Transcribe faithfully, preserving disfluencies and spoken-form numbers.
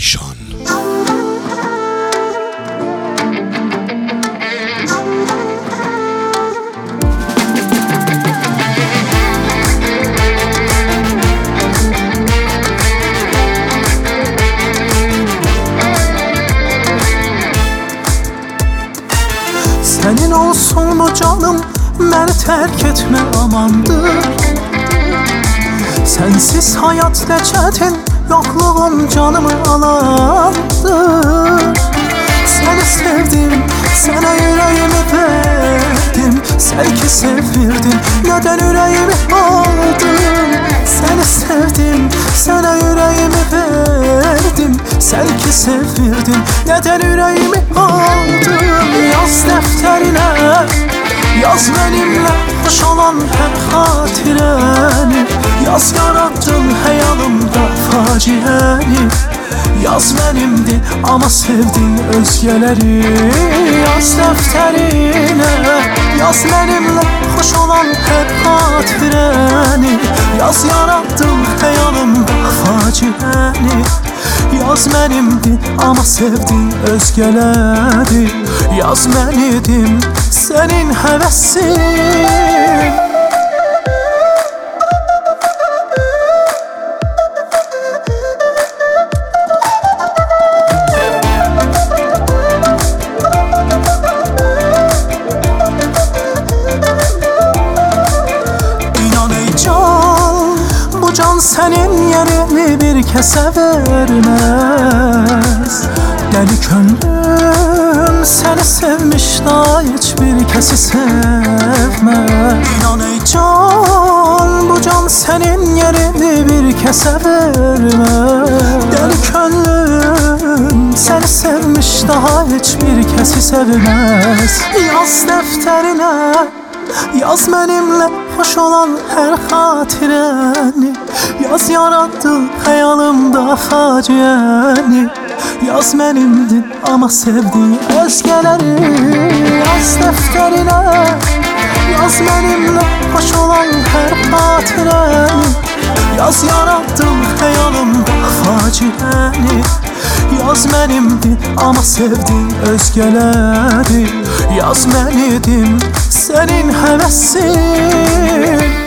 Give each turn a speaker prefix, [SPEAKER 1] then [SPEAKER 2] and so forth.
[SPEAKER 1] Eyşan.
[SPEAKER 2] Senin olsun o canım, beni terk etme amandır. Sensiz hayat ne çetin, yokluğun canımı alandır. Seni sevdim, sana yüreğimi verdim. Sen ki sevirdin, neden yüreğimi aldın? Seni sevdim, sana yüreğimi verdim. Sen ki sevirdin, neden yüreğimi aldın? Yaz defterine, yaz benimle hoş olan her hatireni. Yaz yarattın hayalımda facieni. Yaz benimdi ama sevdin özgeleri. Yaz defterine, yaz benimle hoş olan her hatireni. Yaz yarattın hayalımda facieni. Yaz benimdi ama sevdin özgeleri. Yaz ben idim senin hevesin. Can senin yerini bir kese vermez. Deli gönlüm seni sevmiş daha hiçbir kesi sevmez. İnan ey can, bu can senin yerini bir kese vermez. Deli gönlüm seni sevmiş daha hiçbir kesi sevmez. Yaz defterine, yaz benimle hoş olan her hatireni. Yaz yarattı hayalımda facieni. Yaz benimdin ama sevdiğin özgeleri. Yaz defterine, yaz benimle hoş olan her hatireni. Yaz yarattım hayalımda facieni. Yaz benimdin ama sevdiğin özgeleri. Yaz ben idim senin hevesin.